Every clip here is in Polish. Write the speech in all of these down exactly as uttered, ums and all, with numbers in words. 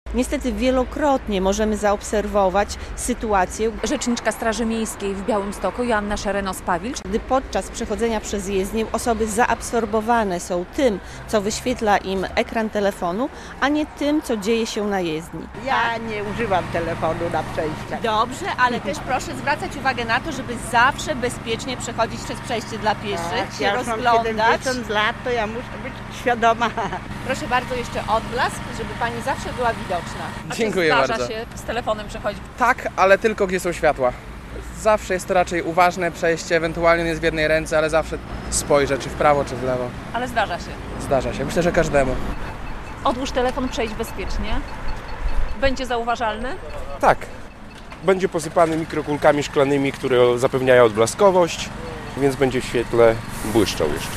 Niestety wielokrotnie możemy zaobserwować sytuację, Rzeczniczka Straży Miejskiej w Białymstoku, Joanna Szerenos-Pawilcz. gdy podczas przechodzenia przez jezdnię osoby zaabsorbowane są tym, co wyświetla im ekran telefonu, a nie tym, co dzieje się na jezdni. Ja nie używam telefonu na przejściach. Dobrze, ale też proszę zwracać uwagę na to, żeby zawsze bezpiecznie przechodzić przez przejście dla pieszych, się Ja już mam rozglądać. siedemdziesiąt lat, to ja muszę być świadoma. Proszę bardzo, jeszcze odblask, żeby Pani zawsze była widoczna. A czy Dziękuję zdarza bardzo. się z telefonem przechodzić? Tak, ale tylko gdzie są światła. Zawsze jest to raczej uważne przejście, ewentualnie on jest w jednej ręce, ale zawsze spojrzę, czy w prawo, czy w lewo. Ale zdarza się. Zdarza się. Myślę, że każdemu. Odłóż telefon, przejdź bezpiecznie. Będzie zauważalny. Tak. Będzie posypany mikrokulkami szklanymi, które zapewniają odblaskowość, więc będzie w świetle błyszczał jeszcze.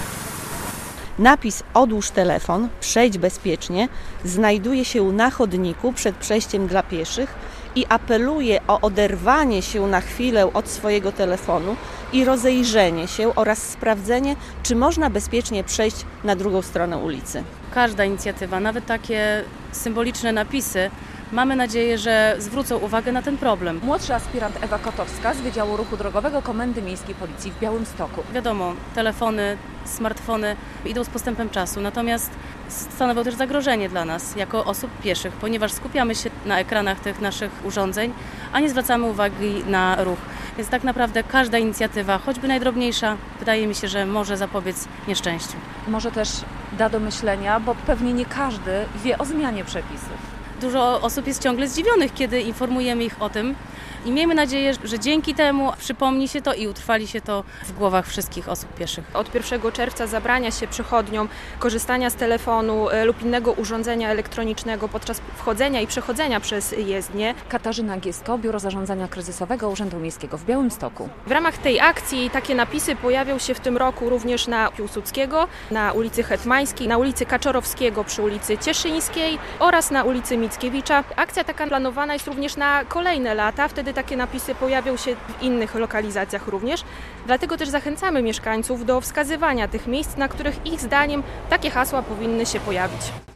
Napis "Odłóż telefon, przejdź bezpiecznie" znajduje się na chodniku przed przejściem dla pieszych i apeluje o oderwanie się na chwilę od swojego telefonu i rozejrzenie się oraz sprawdzenie, czy można bezpiecznie przejść na drugą stronę ulicy. Każda inicjatywa, nawet takie symboliczne napisy, mamy nadzieję, że zwrócą uwagę na ten problem. Młodsza aspirant Ewa Kotowska z Wydziału Ruchu Drogowego Komendy Miejskiej Policji w Białymstoku. Wiadomo, telefony, smartfony idą z postępem czasu, natomiast stanowią też zagrożenie dla nas jako osób pieszych, ponieważ skupiamy się na ekranach tych naszych urządzeń, a nie zwracamy uwagi na ruch. Więc tak naprawdę każda inicjatywa, choćby najdrobniejsza, wydaje mi się, że może zapobiec nieszczęściu. Może też da do myślenia, bo pewnie nie każdy wie o zmianie przepisów. Dużo osób jest ciągle zdziwionych, kiedy informujemy ich o tym i miejmy nadzieję, że dzięki temu przypomni się to i utrwali się to w głowach wszystkich osób pieszych. Od pierwszego czerwca zabrania się przechodniom korzystania z telefonu lub innego urządzenia elektronicznego podczas wchodzenia i przechodzenia przez jezdnię. Katarzyna Giesko, Biuro Zarządzania Kryzysowego Urzędu Miejskiego w Białymstoku. W ramach tej akcji takie napisy pojawią się w tym roku również na Piłsudskiego, na ulicy Hetmańskiej, na ulicy Kaczorowskiego przy ulicy Cieszyńskiej oraz na ulicy Mickiewicza. Akcja taka planowana jest również na kolejne lata, wtedy takie napisy pojawią się w innych lokalizacjach również. Dlatego też zachęcamy mieszkańców do wskazywania tych miejsc, na których ich zdaniem takie hasła powinny się pojawić.